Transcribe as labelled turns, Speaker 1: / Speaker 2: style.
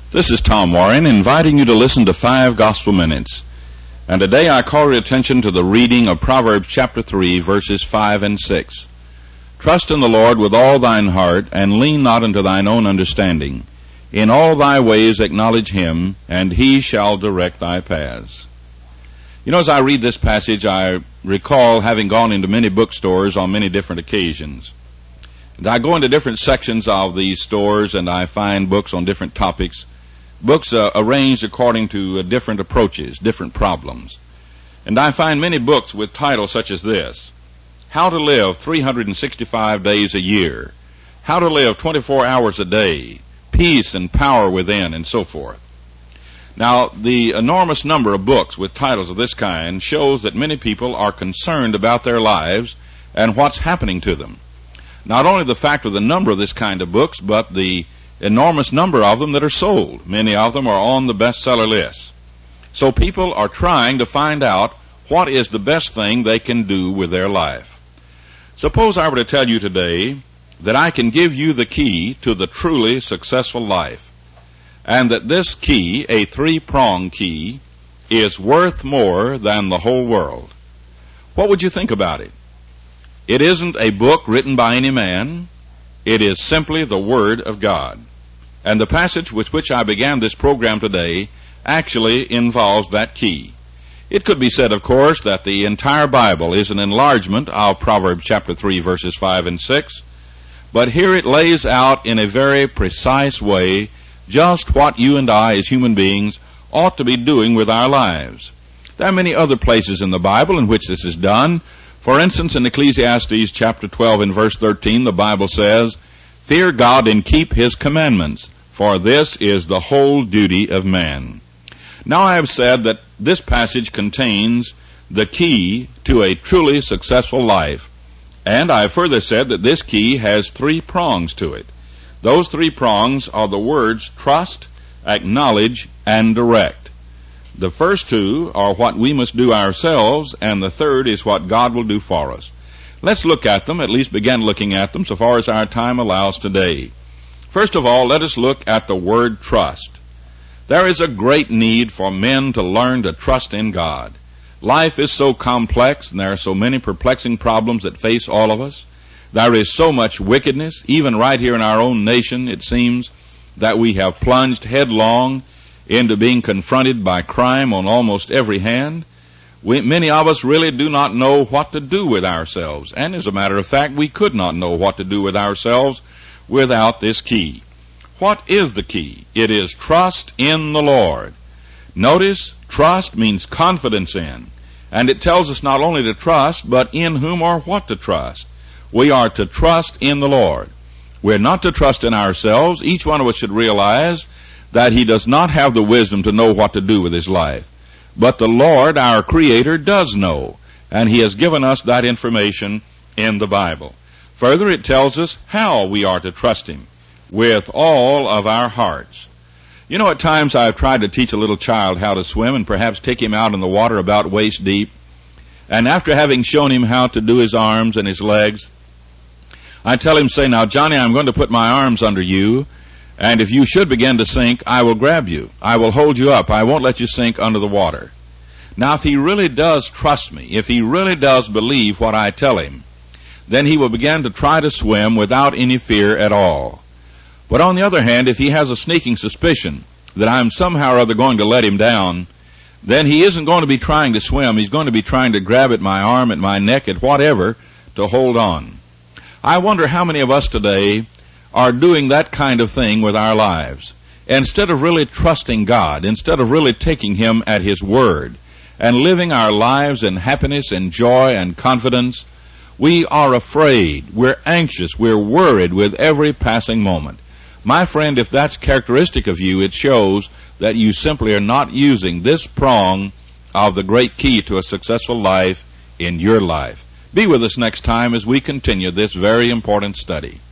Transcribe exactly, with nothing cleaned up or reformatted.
Speaker 1: This is Tom Warren inviting you to listen to Five Gospel Minutes. And today I call your attention to the reading of Proverbs chapter three, verses five and six. Trust in the Lord with all thine heart, and lean not unto thine own understanding. In all thy ways acknowledge him, and he shall direct thy paths. You know, as I read this passage, I recall having gone into many bookstores on many different occasions. And I go into different sections of these stores, and I find books on different topics. Books uh, arranged according to uh, different approaches, different problems. And I find many books with titles such as this: How to Live three hundred sixty-five Days a Year, How to Live twenty-four Hours a Day, Peace and Power Within, and so forth. Now, the enormous number of books with titles of this kind shows that many people are concerned about their lives and what's happening to them. Not only the fact of the number of this kind of books, but the enormous number of them that are sold. Many of them are on the bestseller list. So people are trying to find out what is the best thing they can do with their life. Suppose I were to tell you today that I can give you the key to the truly successful life, and that this key, a three-pronged key, is worth more than the whole world. What would you think about it? It isn't a book written by any man. It is simply the Word of God. And the passage with which I began this program today actually involves that key. It could be said, of course, that the entire Bible is an enlargement of Proverbs chapter three, verses five and six. But here it lays out in a very precise way just what you and I as human beings ought to be doing with our lives. There are many other places in the Bible in which this is done. For instance, in Ecclesiastes chapter twelve and verse thirteen, the Bible says, Fear God and keep his commandments, for this is the whole duty of man. Now I have said that this passage contains the key to a truly successful life. And I have further said that this key has three prongs to it. Those three prongs are the words trust, acknowledge, and direct. The first two are what we must do ourselves, and the third is what God will do for us. Let's look at them, at least begin looking at them so far as our time allows today. First of all, let us look at the word trust. There is a great need for men to learn to trust in God. Life is so complex, and there are so many perplexing problems that face all of us. There is so much wickedness, even right here in our own nation. It seems that we have plunged headlong into being confronted by crime on almost every hand. We, many of us really do not know what to do with ourselves. And as a matter of fact, we could not know what to do with ourselves without this key. What is the key? It is trust in the Lord. Notice, trust means confidence in. And it tells us not only to trust, but in whom or what to trust. We are to trust in the Lord. We're not to trust in ourselves. Each one of us should realize that he does not have the wisdom to know what to do with his life. But the Lord, our Creator, does know, and he has given us that information in the Bible. Further, it tells us how we are to trust him, with all of our hearts. You know, at times I've tried to teach a little child how to swim and perhaps take him out in the water about waist deep. And after having shown him how to do his arms and his legs, I tell him, say, now, Johnny, I'm going to put my arms under you, and if you should begin to sink, I will grab you. I will hold you up. I won't let you sink under the water. Now, if he really does trust me, if he really does believe what I tell him, then he will begin to try to swim without any fear at all. But on the other hand, if he has a sneaking suspicion that I'm somehow or other going to let him down, then he isn't going to be trying to swim. He's going to be trying to grab at my arm, at my neck, at whatever, to hold on. I wonder how many of us today are doing that kind of thing with our lives. Instead of really trusting God, instead of really taking him at his word, and living our lives in happiness and joy and confidence, we are afraid, we're anxious, we're worried with every passing moment. My friend, if that's characteristic of you, it shows that you simply are not using this prong of the great key to a successful life in your life. Be with us next time as we continue this very important study.